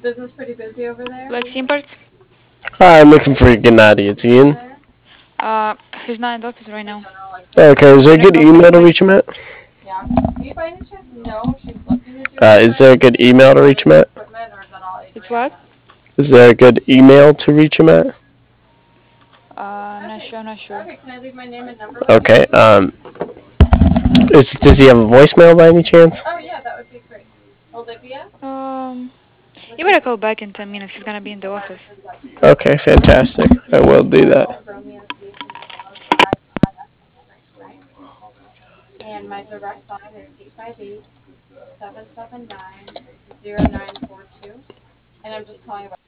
Like SIM parts? Hi, I'm looking for Gennady. It's Ian. He's not in the office right now. Okay, is there a Can I good call back email to reach later? him at? Is there a good email to reach him at? It's what? Is there a good email to reach him at? Not sure, not sure. Okay, does he have a voicemail by any chance? Um, you better call back in 10 minutes. He's gonna be in the office. Okay, fantastic. I will do that.